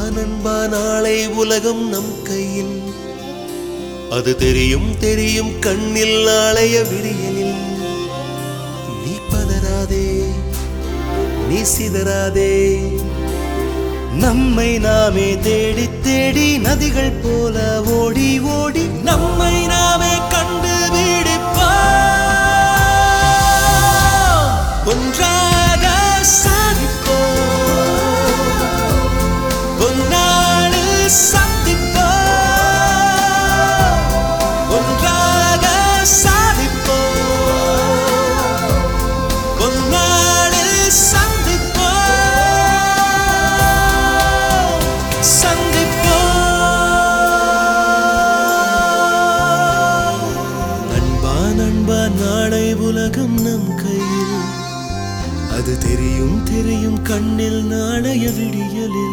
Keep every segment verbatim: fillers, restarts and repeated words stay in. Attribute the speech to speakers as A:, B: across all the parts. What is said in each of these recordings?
A: நண்பா நாளை உலகம் நம் கையில் அது தெரியும் தெரியும் கண்ணில் நாளைய விடியலில் நீ பதறாதே நீ சிதறாதே நம்மை நாமே தேடி தேடி நதிகள் போல ஓடி ஓடி நம்மை நாமே கண்டு பிடிப்போம் ஒன்றாக சாதிப்போம் ஒன்னாடு சந்திப்போம் ஒன்றாக சாதிப்போம் ஒன்னாடு சந்திப்போம் சந்திப்போம் நண்பா நண்பா நாளை உலகம் நம் கையில் அது தெரியும் தெரியும் கண்ணில் நாளைய விடியலில்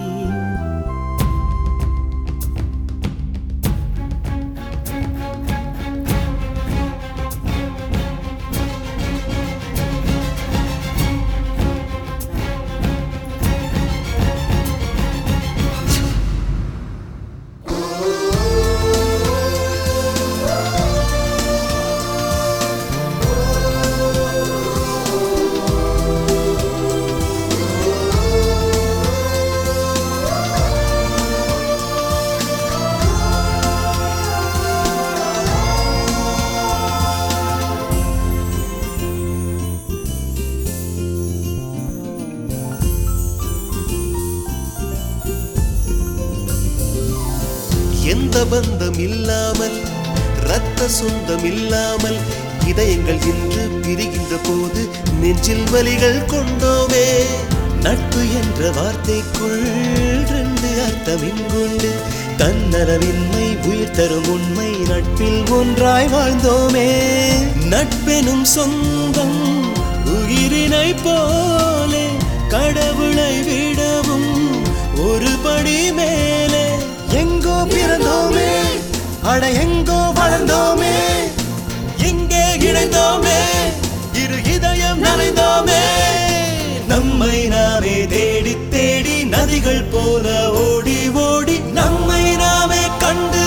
A: எந்த பந்தம் இல்லாமல் இரத்த சொந்தம் இல்லாமல் இதயங்கள் இன்று பிரிகின்ற போது நெஞ்சில் வலிகள் கொண்டோமே நட்பு என்ற வார்த்தைக்குள் ரெண்டு அர்த்தம் இங்குண்டு தன்னலவின்மை உயிர் தரும் உண்மை நட்பில் ஒன்றாய் வாழ்ந்தோமே நட்பெனும் சொந்தம் உயிரினை போலே கடவுளை விடவும் ஒரு படி மேலே எங்கோ பிறந்தோமே அட எங்கோ வளர்ந்தோமே எங்கே இணைந்தோமே இரு இதயம் நனைந்தோமே நம்மை நாமே தேடி தேடி நதிகள் போல ஓடி ஓடி நம்மை நாமே கண்டு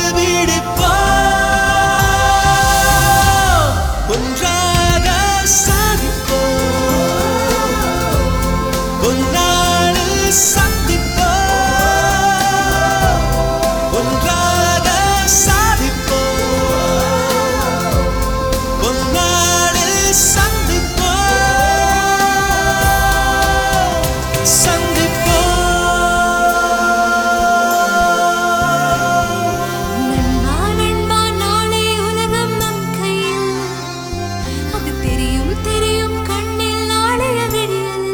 A: பிடிப்போம் ஒன்றாக சாதிப்போம் ஒன்னாடு சந்திப்போம் ஒன்றாக சாதிப்போம் ஒன்னாடு சந்திப்போம் சந்திப்போம்
B: நண்பா நண்பா நாளை உலகம் நம் கையில் அது தெரியும் தெரியும் கண்ணில் நாளைய விடியலில்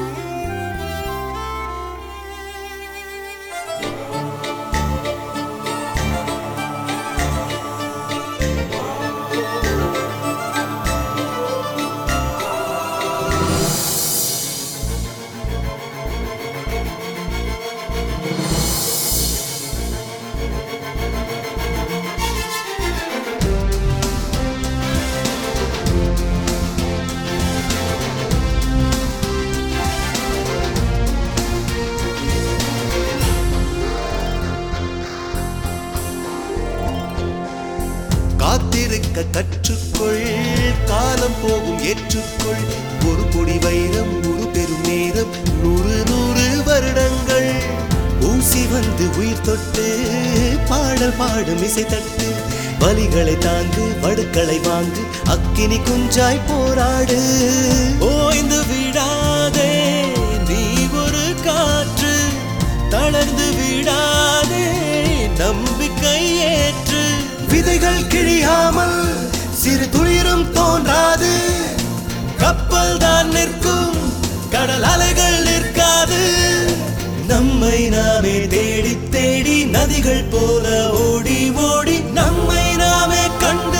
A: காத்திருக்க கற்றுக்கொள் காலம் போகும் ஏற்றுக்கொள் ஒரு பொடி வைரம் ஒரு பெரும் நேரம் நூறு நூறு வருடங்கள் ஊசி வந்து உயிர் தொட்டு பாடல் பாடும் இசை தட்டு வலிகளை தாங்கு வடுக்களை வாங்கு அக்கினி குஞ்சாய் போராடு ஓய்ந்து விடாதே நீ ஒரு காற்று தளர்ந்து விடாதே நம்பிக்கை ஏற்று விதைகள் கிழியாமல் சிறு துளிரும் தோன்றாது கப்பல் தான் நிற்கும் கடல் அலைகள் நிற்காது நம்மை நாமே தேடி தேடி நதிகள் போல ஓடி ஓடி நம்மை நாமே கண்டு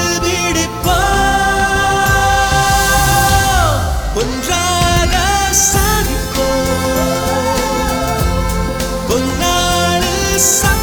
A: பிடிப்போம் ஒன்றாக சாதிப்போம் ஒன்னாடு